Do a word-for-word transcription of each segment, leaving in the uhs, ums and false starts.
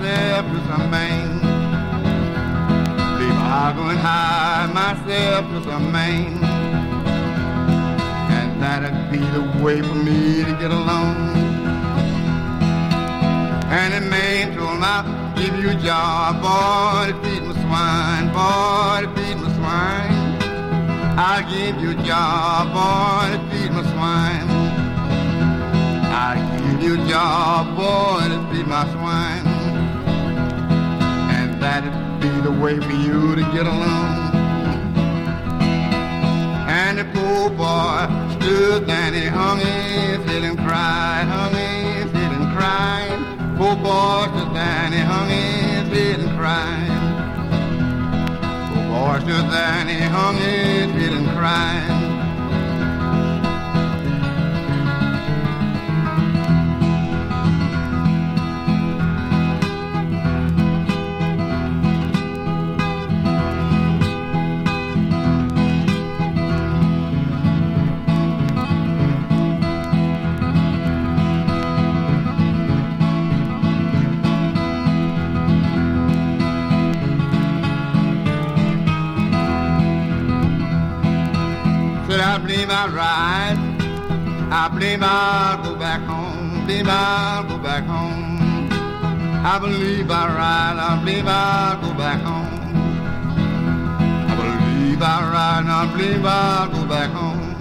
myself to some man. Believe I'll go and hide myself to some man. And that'd be the way for me to get along. And the man told me, I'll give you a job, boy, to feed my swine, boy, to feed my swine. I'll give you a job, boy, to feed my swine. I'll give you a job, boy, to feed my swine. And that'd be the way for you to get along. And the poor boy stood there and he hung his head and cried, hung his head and cried. Poor boy stood there and he hung his head and cried. Poor boy stood there and he hung his head and cried. I believe I'll ride, I believe I'll go back home, believe I'll go back home. I believe I'll ride, I believe I'll go back home. I believe I'll ride, and I believe I'll go back home.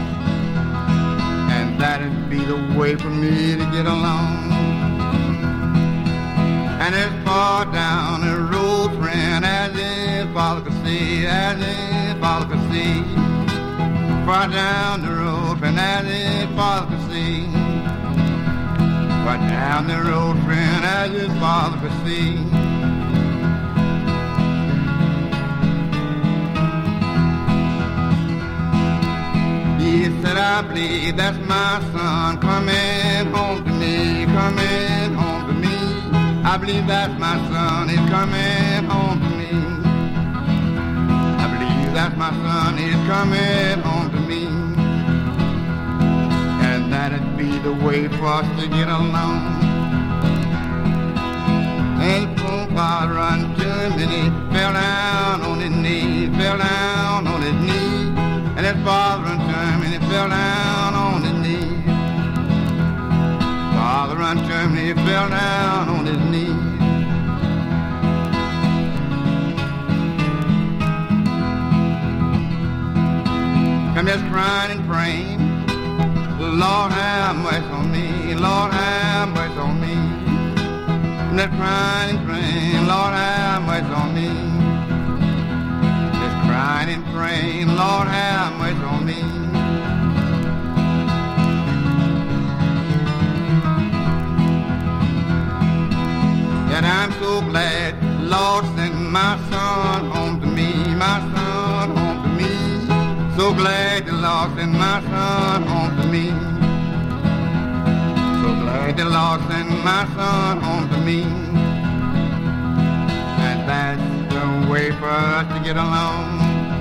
And that'd be the way for me to get along. And as far down the road, friend, as if all could see, as if all could see. Far down the road, friend, as if father could see. Far down the road, friend, as if father could see. He said, I believe that's my son coming home to me, coming home to me. I believe that's my son, he's coming home to me. That's my son, he's coming home to me. And that'd be the way for us to get along. And poor father run to him and he fell down on his knees, fell down on his knees. And his father run to him and he fell down on his knees. Father run to him and he fell down on his knees. I'm just crying and praying, Lord have mercy on me, Lord have mercy on me. I'm just crying and praying, Lord have mercy on me. Just crying and praying, Lord have mercy on me. Yet I'm so glad Lord sent my son home to me, my son home to me. So glad the Lord sent my son home to me. So glad the Lord sent my son home to me. And that's the way for us to get along.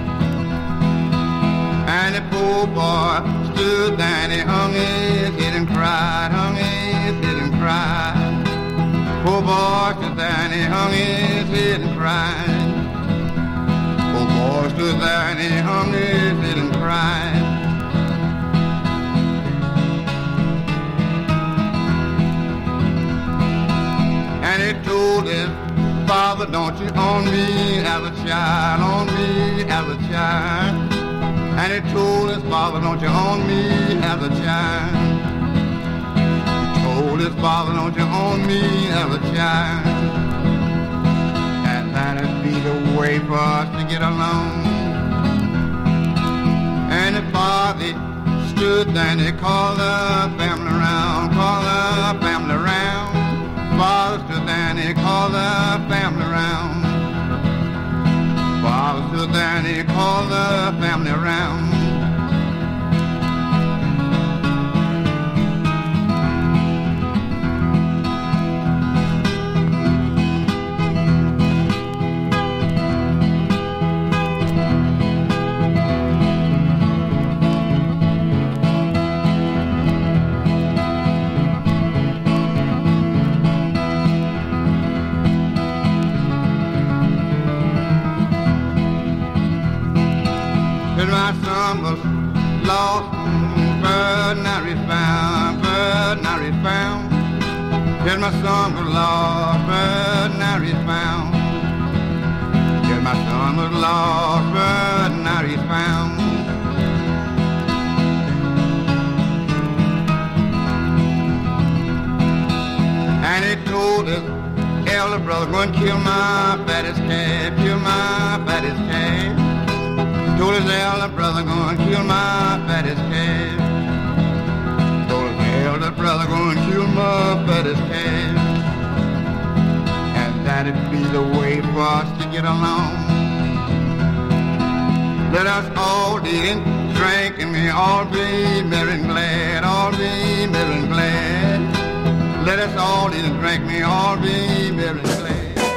And the poor boy stood there and he hung his head and cried, hung his head and cried. Poor boy stood there and he hung his head and cried. Poor boy stood there and he hung his head and cried. And he told his father, don't you own me as a child, own me as a child. And he told his father, don't you own me as a child. He told his father, don't you own me as a child. That'd be the way for us to get along. And the father stood there and he called the family around, called the family around. Father stood there and he called the family around. Father stood there and he called the family around. my son was lost, but now he's found, but now he's found. Yes, my son was lost, but now he's found. Yes, my son was lost, but now he's found. And he told his elder brother, go and kill my fattest calf, kill my fattest calf. Told his elder brother, go and kill my fattest calf. Told his elder brother, go and kill my fattest calf. And that'd be the way for us to get along. Let us all eat and drink and we all be merry and glad, all be merry and glad. Let us all eat and drink, me all be merry and glad.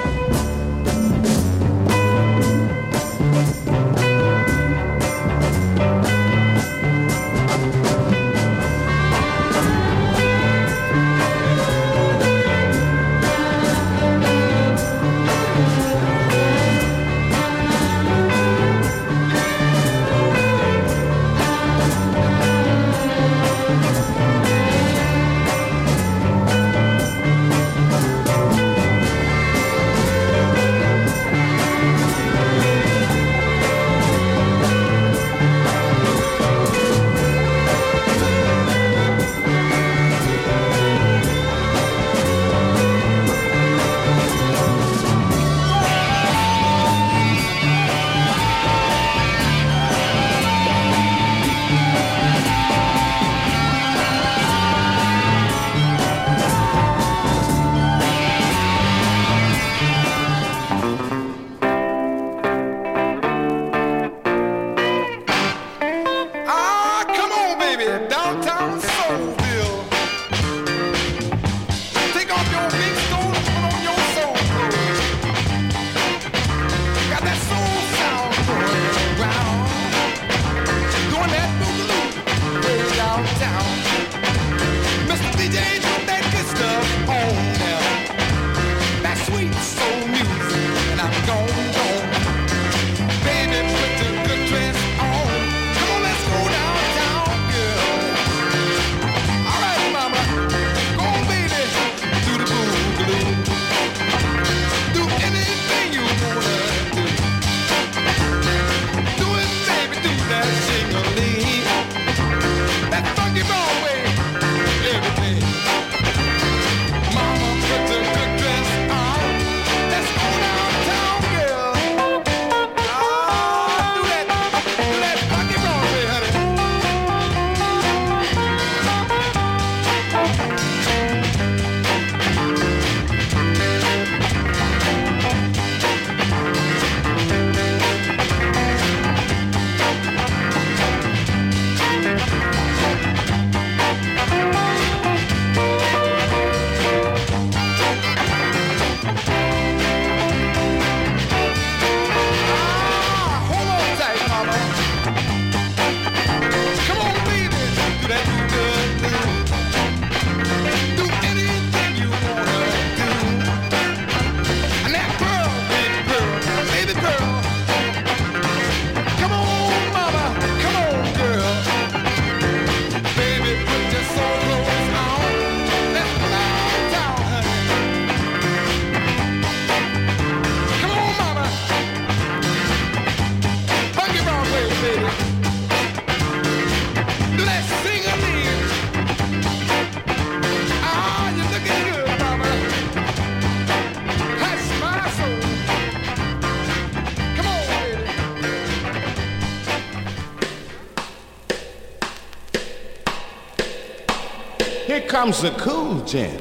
Here comes the cool gent.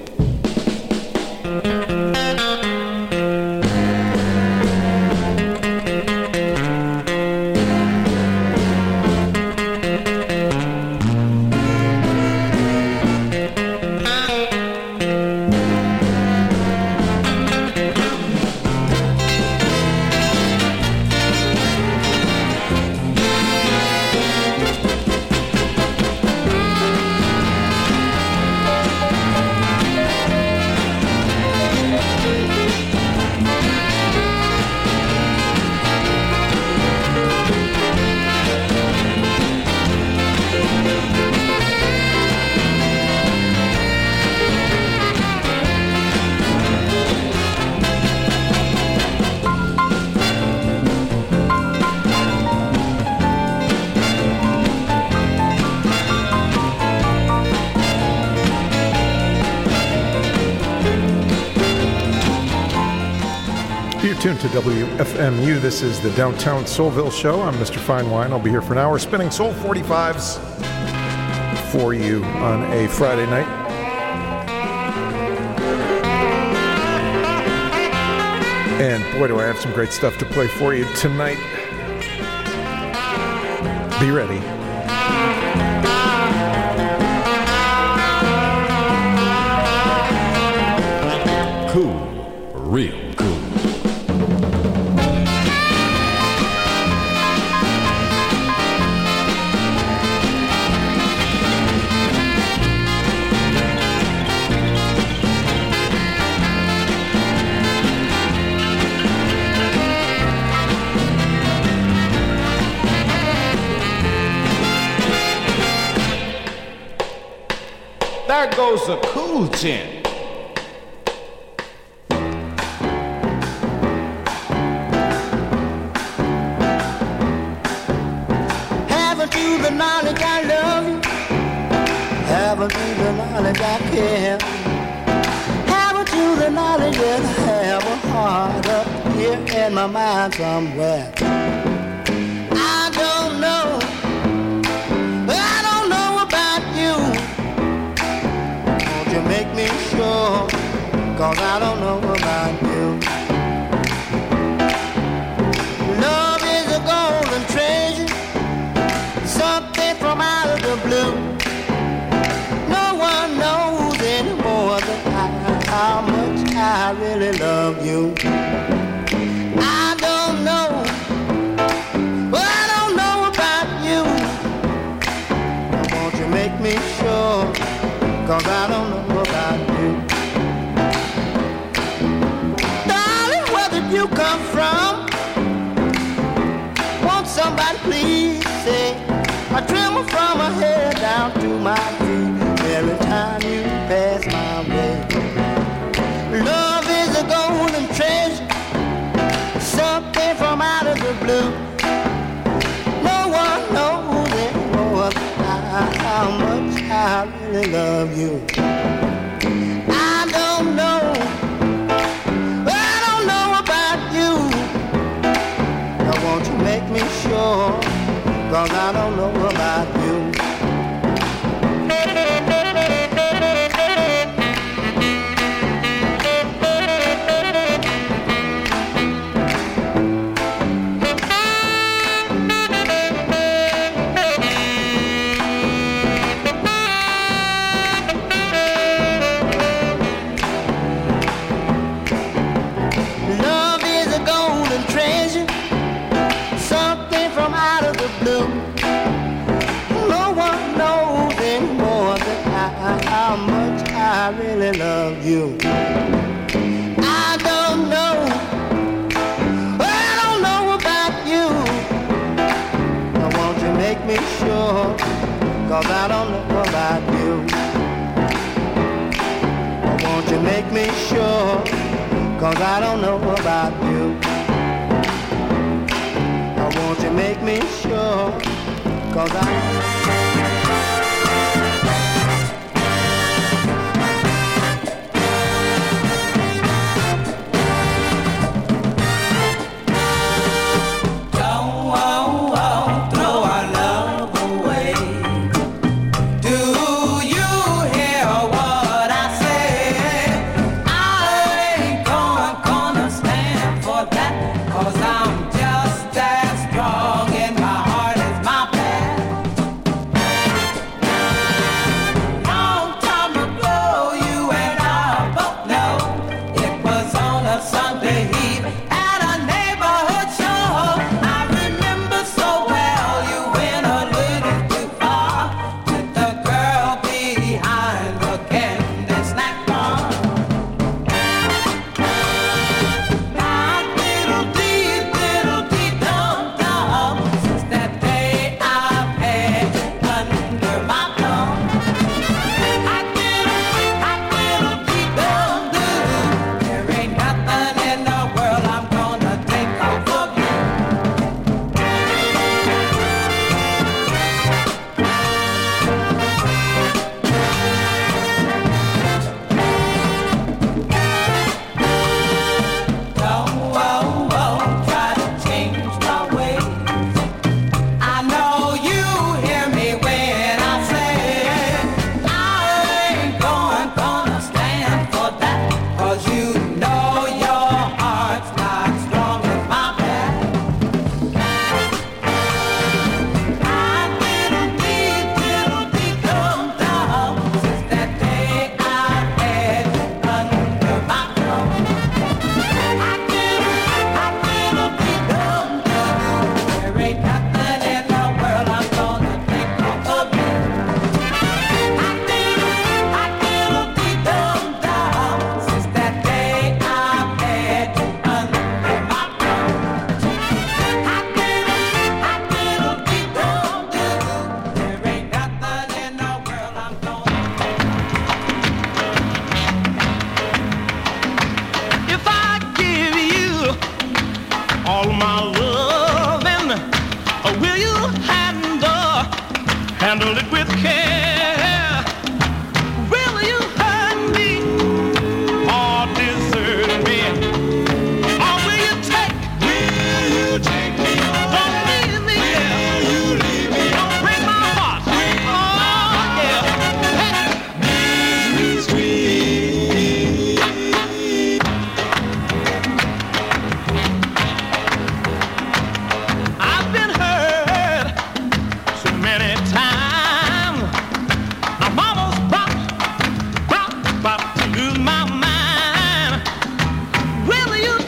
You're tuned to W F M U. This is the Downtown Soulville Show. I'm Mister Fine Wine. I'll be here for an hour spinning Soul forty-fives for you on a Friday night. And boy, do I have some great stuff to play for you tonight. Be ready. Cool, real cool. There goes the cool gin. Haven't you the knowledge I love you? Haven't you the knowledge I care? Haven't you the knowledge that I have a heart up here in my mind somewhere? I don't know. I don't know about you. Won't you make me sure? Cause I don't know about you. Love is a golden treasure, something from out of the blue. No one knows any more than I how much I really love you. I don't know, but I don't know about you. Won't you make me sure? Cause I don't know about you. Darling, where did you come from? Won't somebody please say? I tremble from my head down to my feet every time you pass my way. Love is a golden treasure, something from out of the blue. No one knows anymore how much I really love you. I don't know, I don't know about you. Now won't you make me sure? Cause I don't know about you. Love is a golden treasure, something from out of the blue. No one knows anymore than I how much I really love you. I don't know, I don't know about you. Now won't you make me sure? Cause I don't know about you. Now won't you make me sure? Cause I don't know about you. Now won't you make me sure? Cause I I'm just as strong and my heart is my path.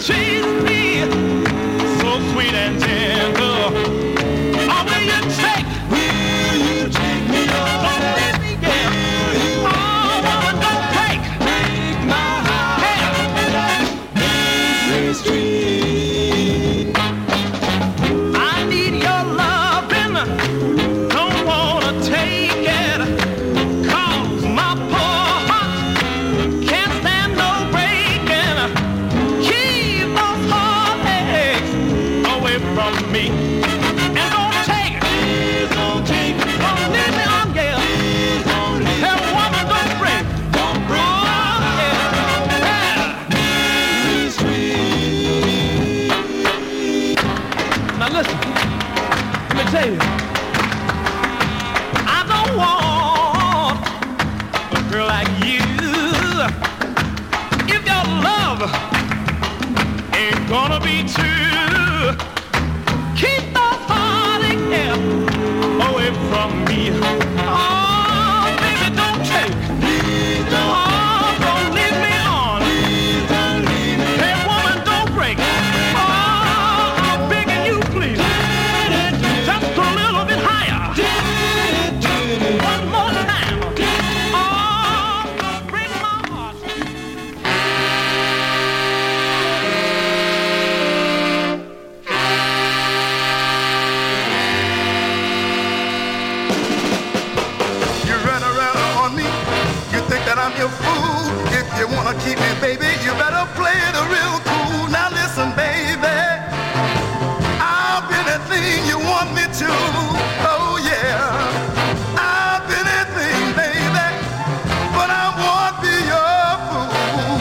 treat me so sweet and gentle. Oh, will you take, will you take me on? Don't let me get. Oh, woman, don't break, break my heart. Hey. Street. I need your loving, don't wanna take it, 'cause my poor heart can't stand no breaking. Keep those heartaches away from me. And don't take it. Please don't take it. Don't leave me on, yeah. Please don't leave me. Hey, woman, don't break. Don't break. Oh, yeah. Yeah. Now listen, let me tell you. I don't want a girl like you if your love ain't gonna be true. Keep those heartaches, yeah, away from me. Oh, baby, don't take. Please don't. Oh, don't leave me on. Please don't leave me. Hey, woman, don't break. Oh, I'm begging you, please. Just a little bit higher. One more time. Oh, don't break my heart. You run around on me, you think that I'm your fool. If you wanna keep me, baby, you better play it real cool. Now listen, baby, I'll be anything you want me to. Oh yeah, I'll be anything, baby, but I won't be your fool.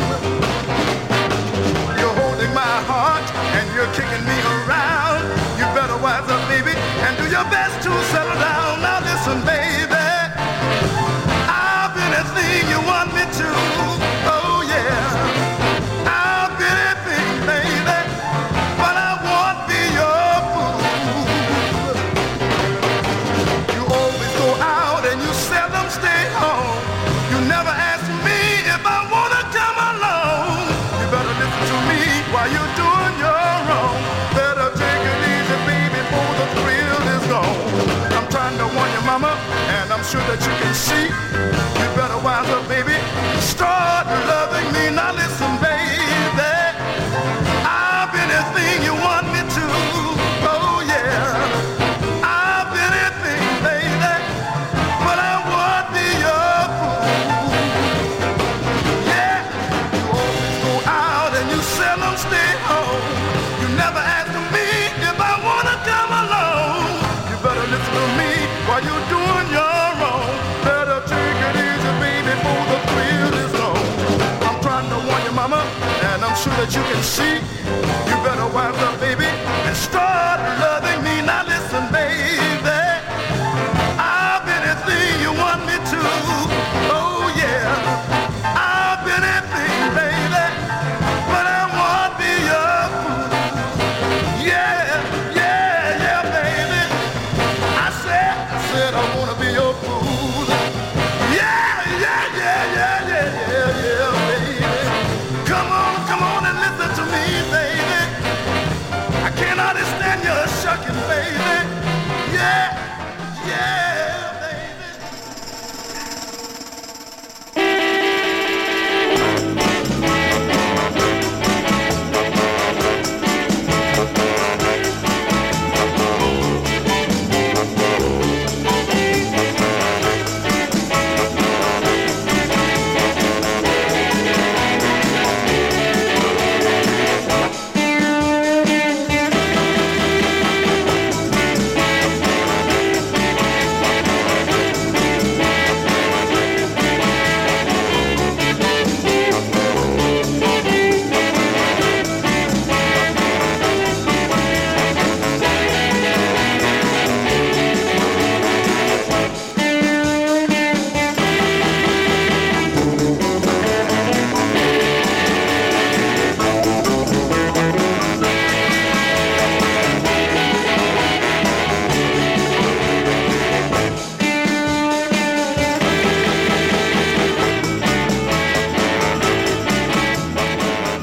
You're holding my heart and you're kicking me around. You better wise up, baby, and do your best to settle down. Now listen, baby, I'll be anything you want me to. Oh yeah, I'll be anything, baby, but I won't be your fool. You always go out and you seldom stay home. You never ask me if I wanna come along. You better listen to me while you're doing your wrong. Better take it easy, baby, before the thrill is gone. I'm trying to warn you, mama, and I'm sure that you can see. You better wise up, baby. Start loving me. Now listen, baby, I'll be anything you want me to. Oh yeah, I'll be anything, baby, but I won't be your fool. Yeah, you always go out and you seldom stay home. You never ask me if I wanna come along. You better listen to me while you're doing your wrong. Better take it easy, baby, before the thrill is gone. I'm trying to warn you, mama, and I'm sure that you can see. You better wise up, baby, and start loving me. Now listen, baby, I'll be anything you want me to. Oh yeah, I'll be anything, baby, but I won't be your fool. Yeah, yeah, yeah, baby, I said, I said I wanna be your fool. Yeah, yeah, yeah, yeah, yeah, yeah, yeah, baby. Come on, come on and listen to me, baby.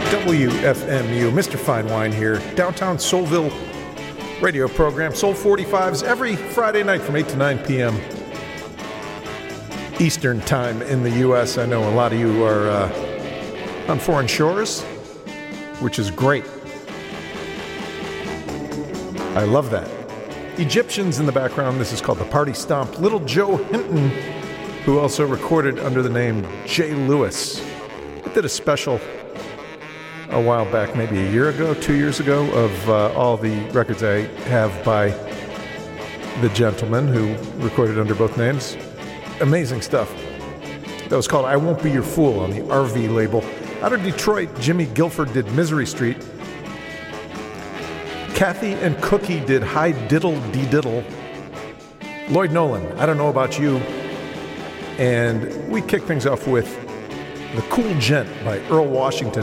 W F M U, Mister Fine Wine here, downtown Soulville radio program, Soul forty-fives, every Friday night from eight to nine p.m. Eastern time in the U S. I know a lot of you are uh, on foreign shores, which is great. I love that. Egyptians in the background, this is called The Party Stomp. Little Joe Hinton, who also recorded under the name Jay Lewis. I did a special a while back, maybe a year ago, two years ago, of uh, all the records I have by the gentleman who recorded under both names. Amazing stuff. That was called I Won't Be Your Fool on the R V label. Out of Detroit, Jimmy Guilford did Misery Street. Kathy and Cookie did High Diddle Dee Diddle. Lloyd Nolan, I Don't Know About You. And we kick things off with The Cool Gent by Earl Washington.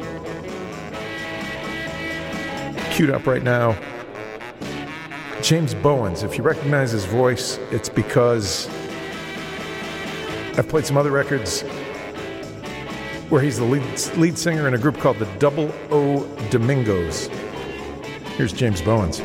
Queued up right now, James Bowens. If you recognize his voice, it's because I've played some other records where he's the lead, lead singer in a group called the Double O Domingos. Here's James Bowens.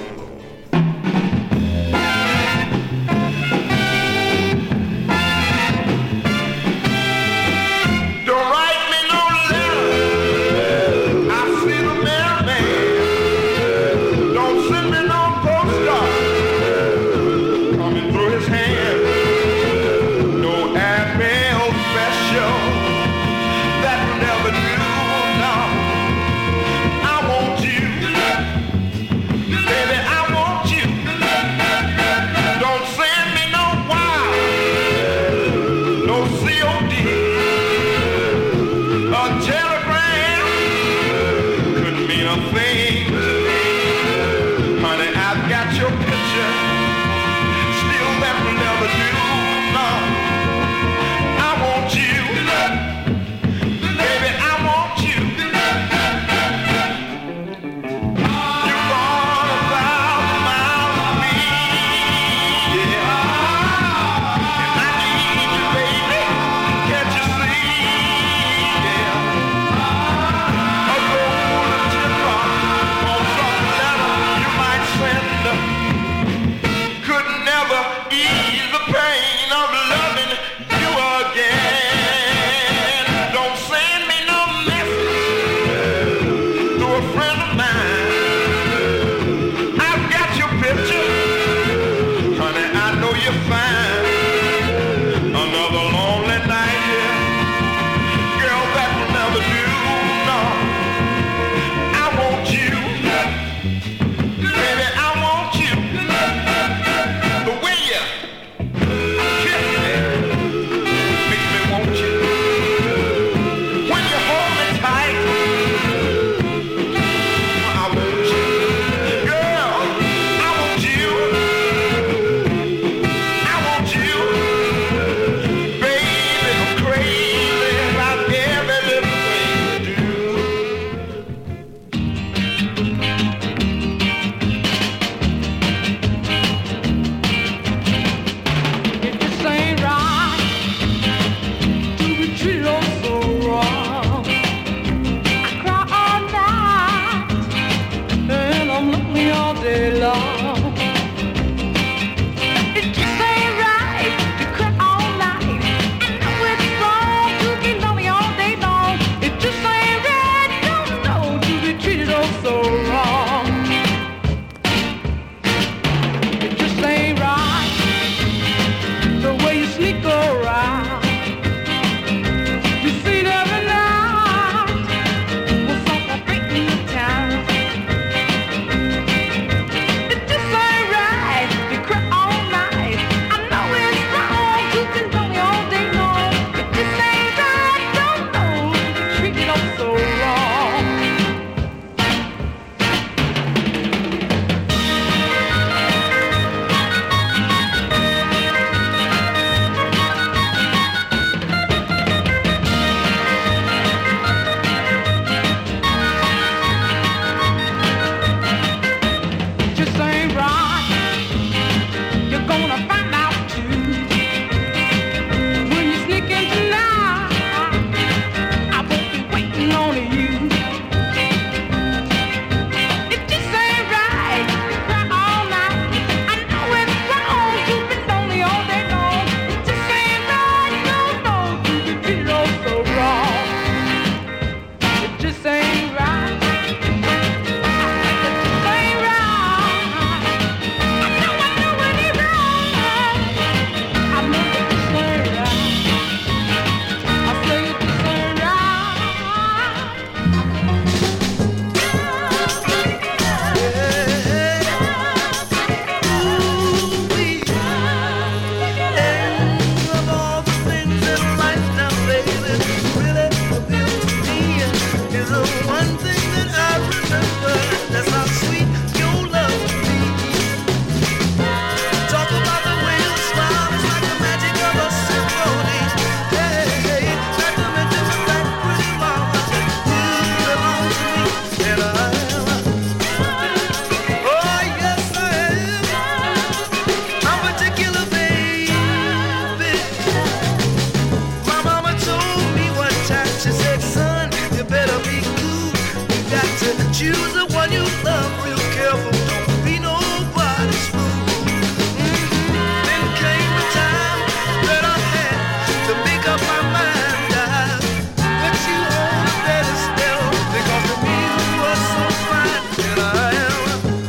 baby. Choose the one you love real careful. Don't be nobody's fool. Mm-hmm. Then came the time that I had to make up my mind. I put you on a pedestal because to me you were so fine. And I am.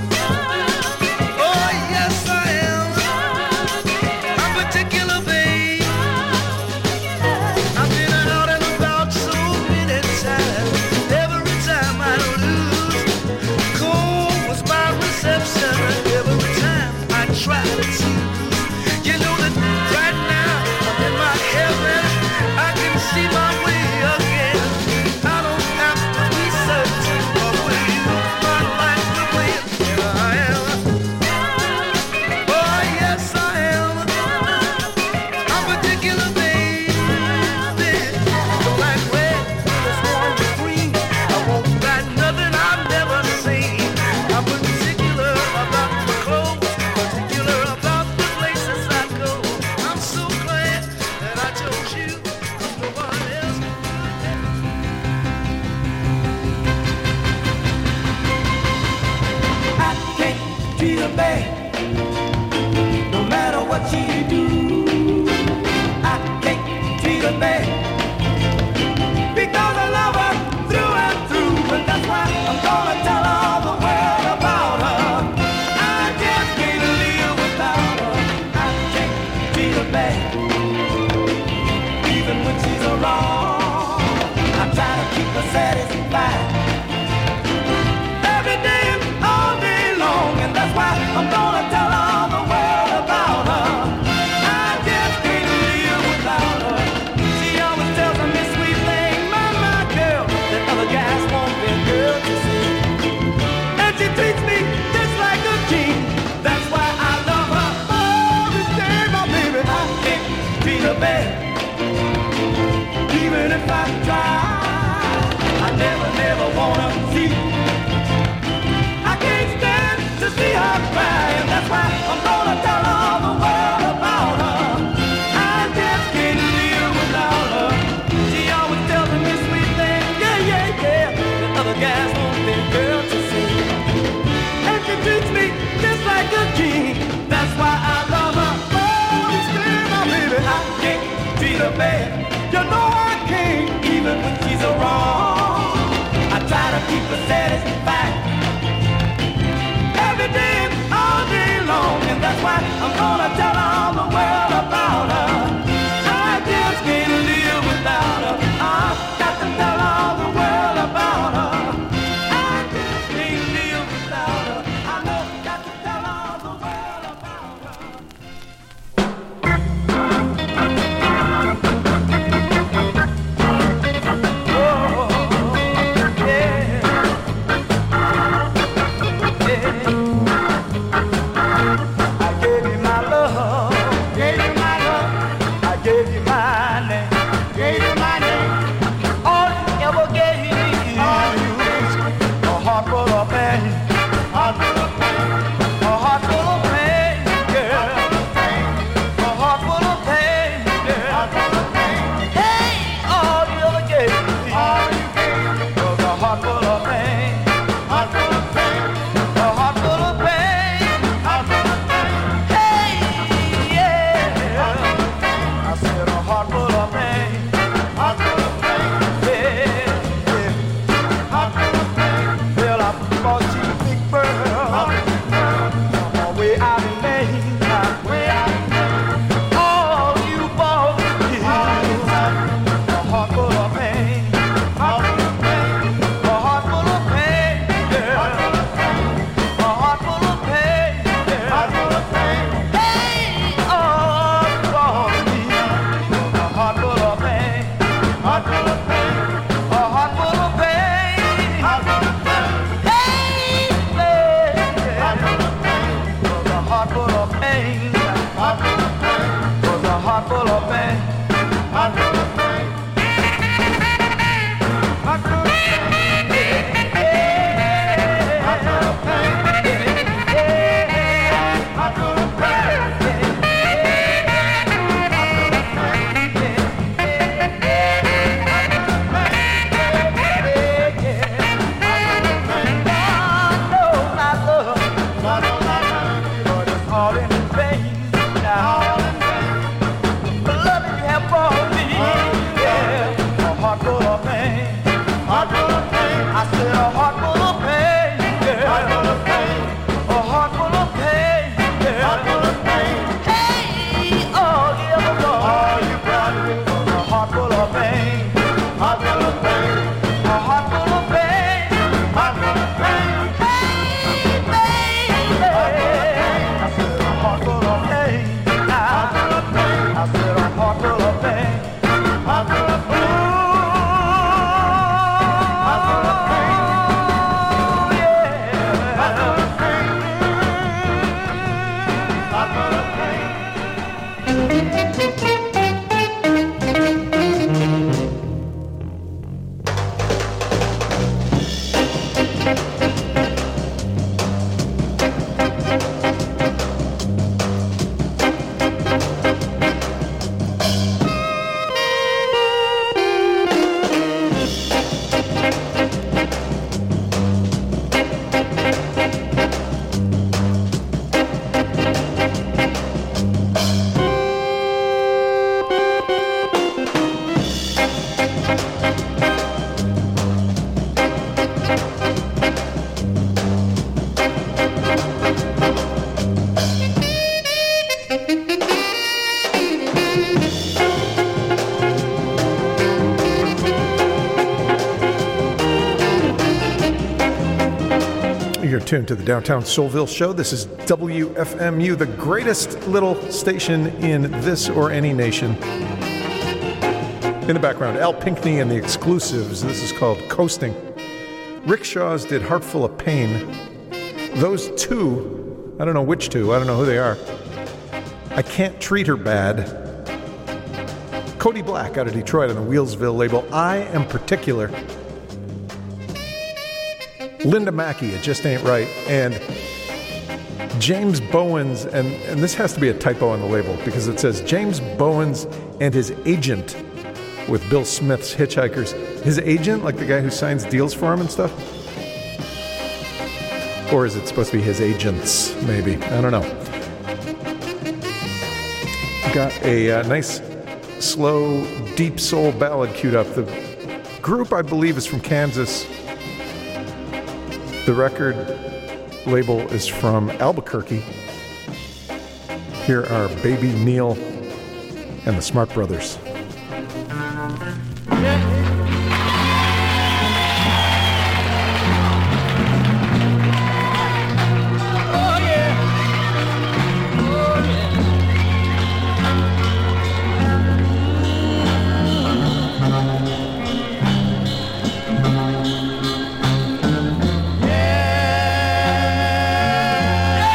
Oh yes I am. I'm particular, babe. I've been out and about so many times. Every time I lose, cold was my reception. Every time I try to choose, you know that right now I'm in my heaven. I can see my way again. I don't have to be certain of where you my life will win. And I am. Oh yes I am. I'm particular, baby. Don't like red, just want the green. I won't buy nothing I've never seen. I'm particular about my clothes, particular about the places I go. I'm so glad that I chose you, 'cause no one else. I can't treat her bad, no matter what she do. I can't treat her bad, because I love her through and through, and that's why I'm gonna tell all the world about her. I just can't live without her. I can't treat her bad, even when she's wrong. I try to keep her satisfied every day and all day long, and that's why I'm gonna tell all the world about her. I just can't live without her. She always tells me sweet thing, my, my girl, that other guys want their girl to see. And she treats me just like a king. That's why I love her. Oh, this day, my baby, I can't treat her bad, even if I try. I never, never wanna see. I can't stand to see her cry, and that's why I'm gonna tell all the world about her. I just can't live without her. She always tells me sweet things, yeah, yeah, yeah, that other guys want their girl to see. And she treats me just like a king. That's why I love her. Oh, still my baby, I can't treat her bad. You know I can't, even when she's wrong. I try to keep her satisfied every day and all day long, and that's why I'm gonna tell all the world about her. I just can't live without her. I've got to tell all the world about her. I just can't live without her. I know, got to tell all the world about her. Oh, yeah. You're tuned to the Downtown Soulville Show. This is W F M U, the greatest little station in this or any nation. In the background, Al Pinkney and the Exclusives. This is called Coasting. Rickshaws did Heartful of Pain. Those two, I don't know which two, I don't know who they are. I Can't Treat Her Bad. Cody Black out of Detroit on the Wheelsville label. I Am Particular. Linda Mackey, It Just Ain't Right, and James Bowens, and, and this has to be a typo on the label because it says James Bowens and his agent with Bill Smith's Hitchhikers. His agent, like the guy who signs deals for him and stuff? Or is it supposed to be his agents, maybe? I don't know. Got a uh, nice, slow, deep soul ballad queued up. The group, I believe, is from Kansas. The record label is from Albuquerque. Here are Baby Neil and the Smart Brothers.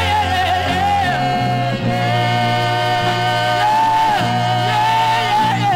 Yeah.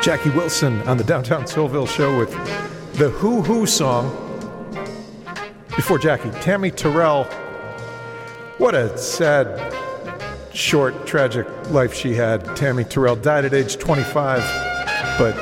Jackie Wilson on the Downtown Soulville Show with the Who Who song. Before Jackie, Tammy Terrell. What a sad, short, tragic life she had. Tammy Terrell died at age twenty-five, but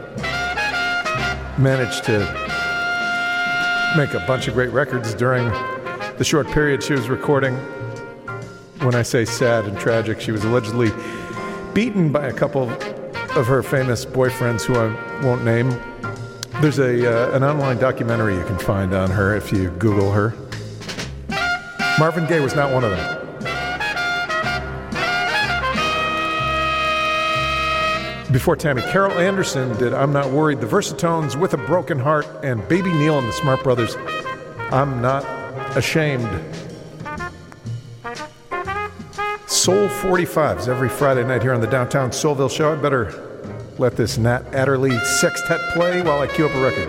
managed to make a bunch of great records during the short period she was recording. When I say sad and tragic, she was allegedly beaten by a couple of her famous boyfriends who I won't name. There's a uh, an online documentary you can find on her if you Google her. Marvin Gaye was not one of them. Before Tammy, Carol Anderson did I'm Not Worried, the Versatones with a Broken Heart, and Baby Neal and the Smart Brothers, I'm Not Ashamed. Soul forty-fives every Friday night here on the Downtown Soulville Show. I better let this Nat Adderley sextet play while I cue up a record.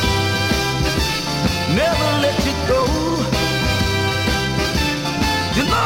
Never let you go. You know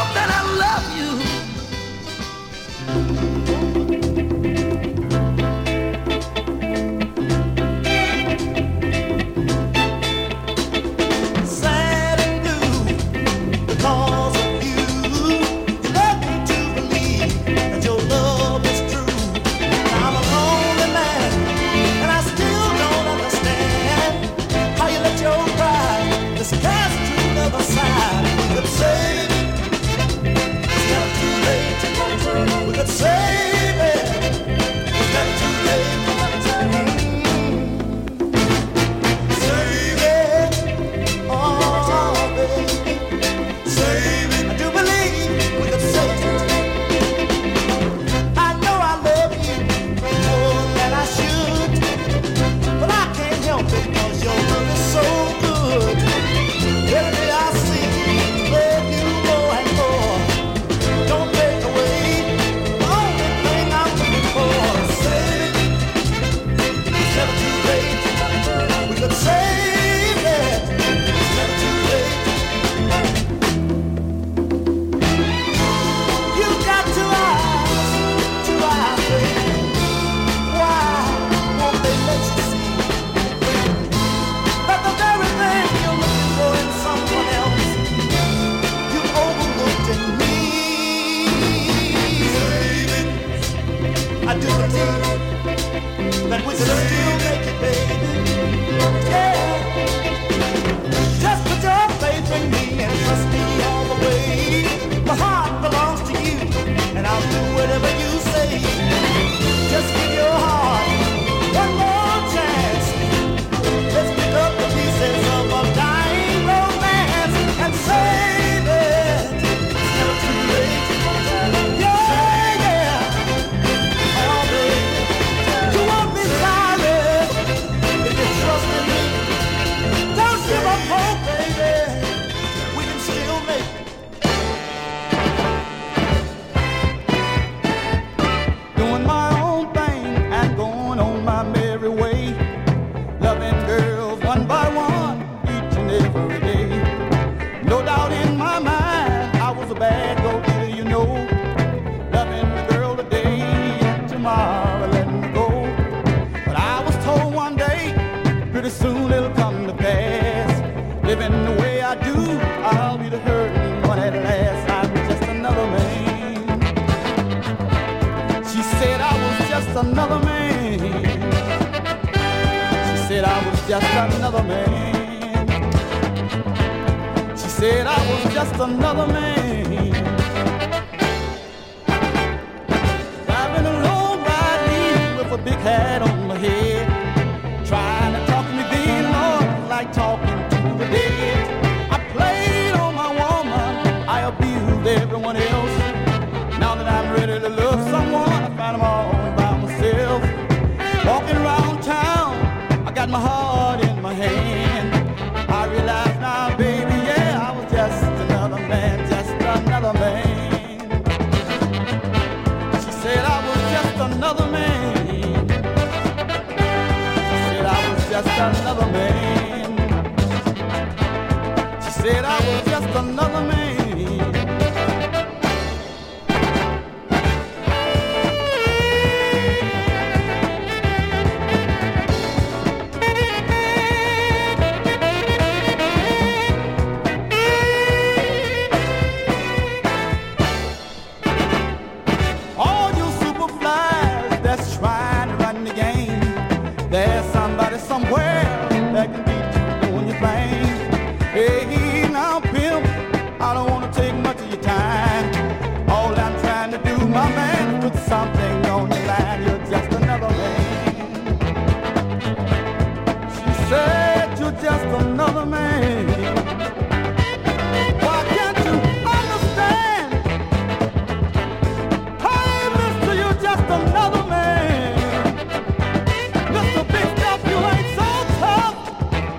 Another man. Mister Big Stuff, you ain't so tough.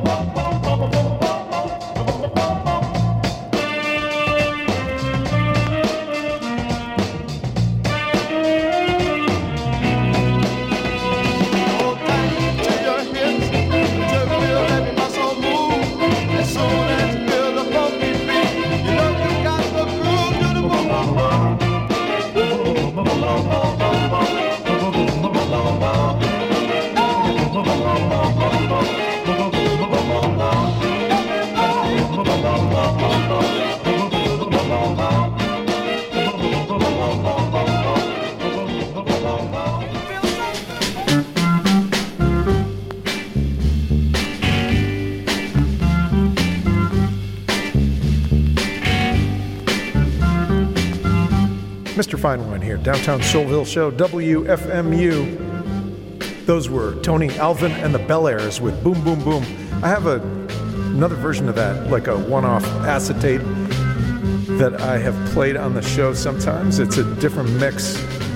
Mister Feinwine here, Downtown Soulville Show, W F M U. Those were Tony Alvin and the Bel Airs with Boom Boom Boom. I have a, another version of that, like a one-off acetate that I have played on the show sometimes. It's a different mix,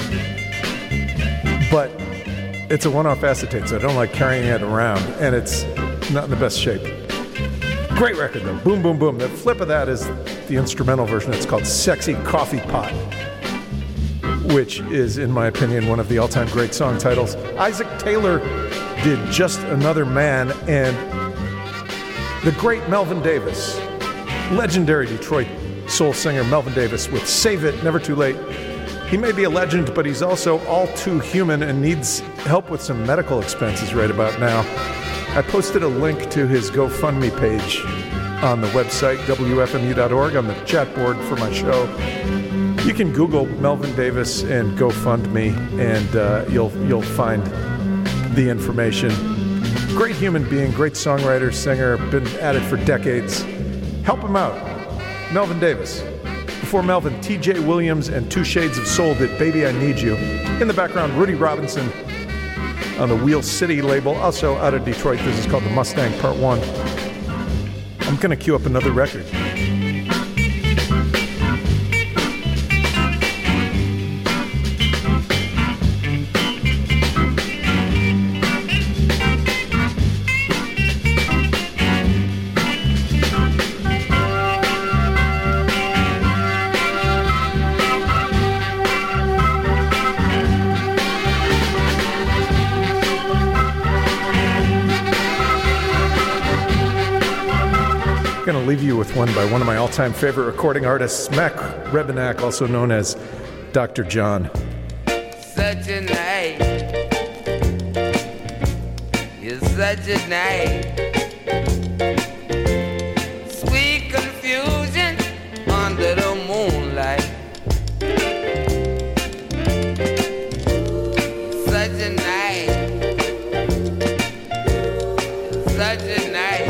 but it's a one-off acetate, so I don't like carrying it around, and it's not in the best shape. Great record, though. Boom Boom Boom. The flip of that is the instrumental version. It's called Sexy Coffee Pot, which is, in my opinion, one of the all-time great song titles. Isaac Taylor did Just Another Man, and the great Melvin Davis, legendary Detroit soul singer Melvin Davis with Save It, Never Too Late. He may be a legend, but he's also all too human and needs help with some medical expenses right about now. I posted a link to his GoFundMe page on the website, W F M U dot org, on the chat board for my show. You can Google Melvin Davis and GoFundMe, and uh, you'll you'll find the information. Great human being, great songwriter, singer, been at it for decades. Help him out. Melvin Davis. Before Melvin, T J Williams and Two Shades of Soul did Baby I Need You. In the background, Rudy Robinson on the Wheel City label, also out of Detroit. This is called The Mustang Part one. I'm going to cue up another record. Going to leave you with one by one of my all-time favorite recording artists, Mac Rebenak, also known as Doctor John. Such a night, it's such a night, sweet confusion under the moonlight. Such a night, such a night.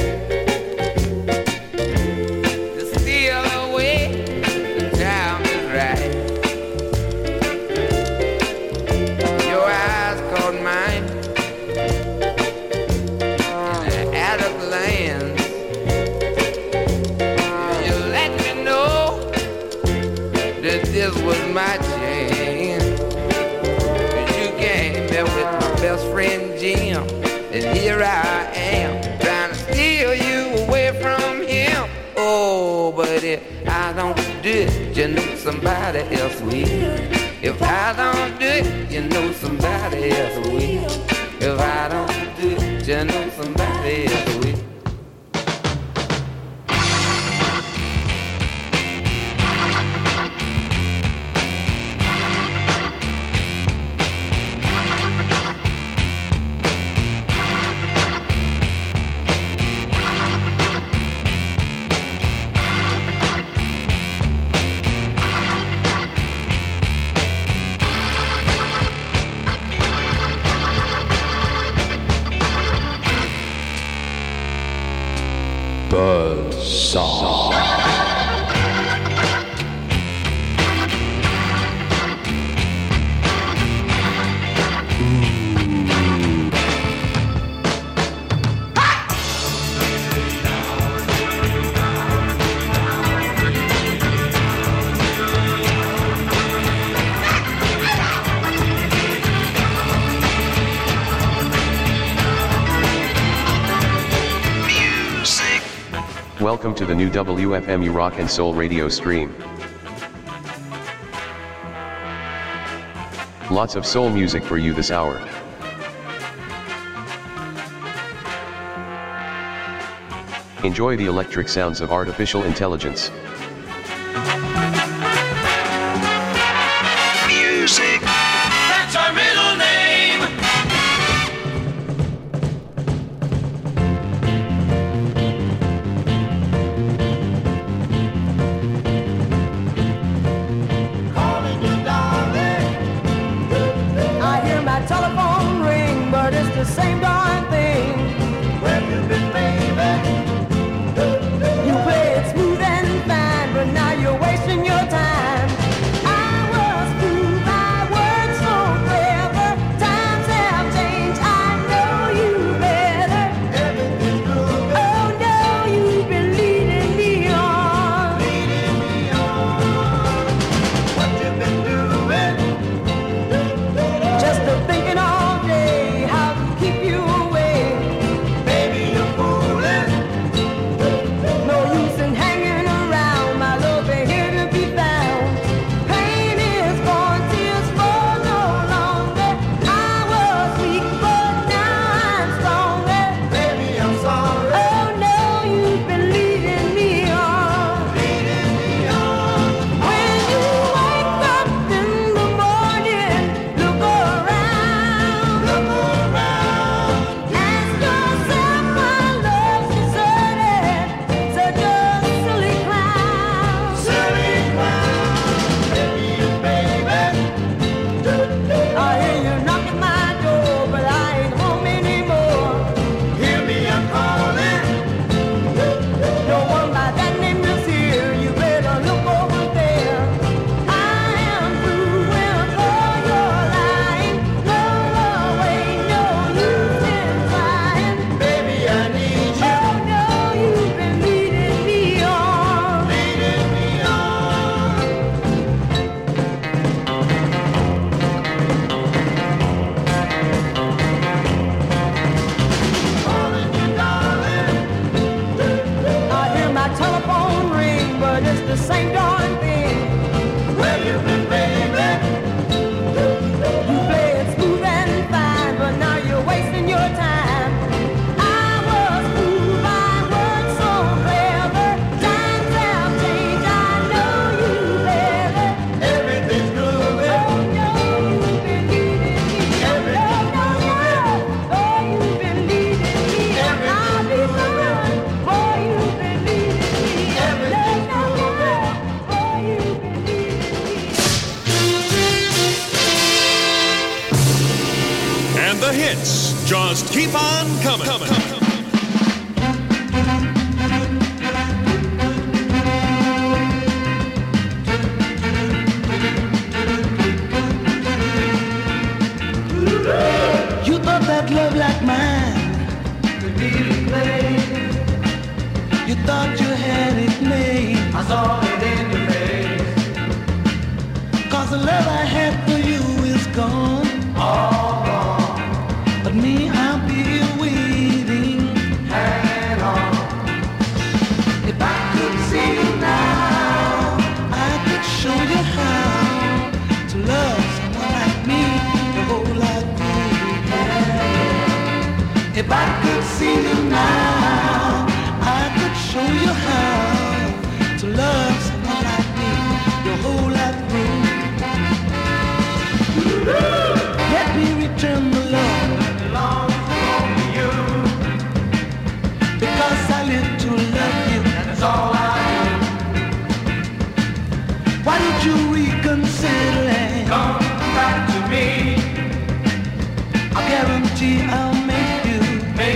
This was my chance. You came there with my best friend Jim, and here I am trying to steal you away from him. Oh, but if I don't do it, you know somebody else will. If I don't do it, you know somebody else will. If I don't do it, you know somebody else will. Buzzsaw. Music. Welcome to the new W F M U Rock and Soul radio stream. Lots of soul music for you this hour. Enjoy the electric sounds of artificial intelligence. Music, that's our middle name. Calling you darling. I hear my telephone ring, but it's the same darn thing. Where you been, baby? You play it smooth and fine, but now you're wasting your time. I was fooled by words so clever. Times have changed, I know you better. Everything's good. Oh no, you've been leading me on. Leading me on. What you been doing? Just a thinking all day how to keep you away. Baby, you're fooling. No use in hanging around, my love ain't here to be found. Pain is gone, tears fall no longer. I was weak, but now I'm stronger. Baby, I'm sorry. Oh no, you've been leading me on. Leading me on. When you wake up in the morning, look around. Look around. Ask yourself, my love's deserted. Such a silly clown. Silly clown. Baby, baby. I hear you knocking my door, but I ain't home anymore. Hear me, I'm calling. No one by that name is here. You better look over there. I am through with all your lying. No way, no use in trying. Baby, I need you. Oh no, you've been leading me on. Leading me on. Calling you, darling. I hear my telephone ring, but it's the same darn thing. Where you been, baby? You play it smooth and fine, but now you're wasting your time. I was fooled by words so clever. Times have changed, I know you better. Everything's good. Oh no, you've been leading me. Everything's good. Oh, you've been leading me. I'll be good. Boy, you've been leading me. Everything's good. Boy, you've been leading me. And the hits just keep on coming. You thought that love like mine could be replaced. You thought you had it made. I saw it in your face. Cause the love I had for you is gone. All gone. But me, I'll be waiting. Hanging on. If I could see you now, I could show you how to love someone like me, the whole life through. If I could see you now, I could show you how to love someone like me, your whole life through. Let me return the love that belongs to you, because I live to love you, that's all I do. Why don't you reconsider and come back to me? I guarantee I'll make you, make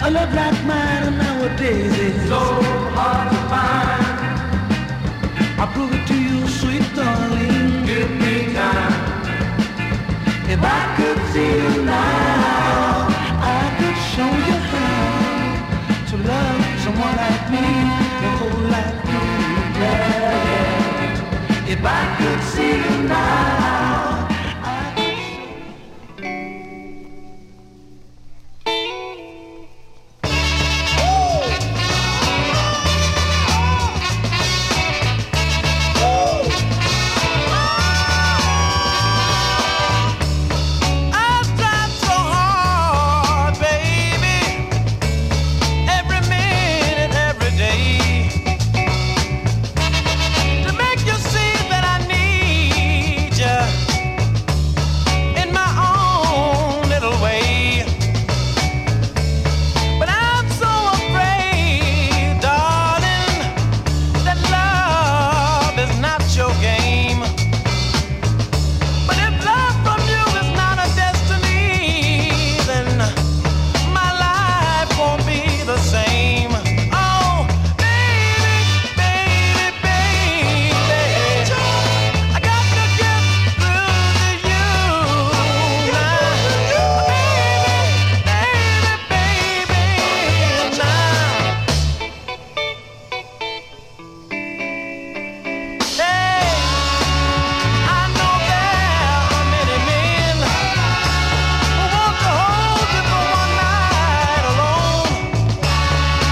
A love like mine nowadays is so hard to find. I'll prove it to you, sweet darling. Give me time. If I could see you now.